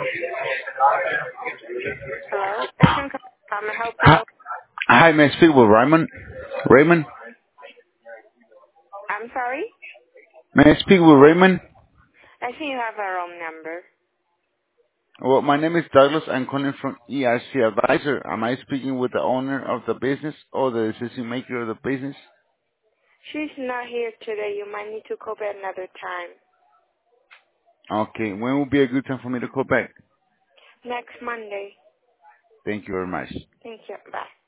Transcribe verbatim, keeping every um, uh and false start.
Hello, station. How may I help Hi, you? hi, may I speak with Raymond? Raymond? I'm sorry. May I speak with Raymond? I think you have a wrong number. Well, my name is Douglas. I'm calling from E R C Advisor. Am I speaking with the owner of the business or the decision maker of the business? She's not here today. You might need to call back another time. Okay, when will be a good time for me to call back? Next Monday. Thank you very much. Thank you. Bye.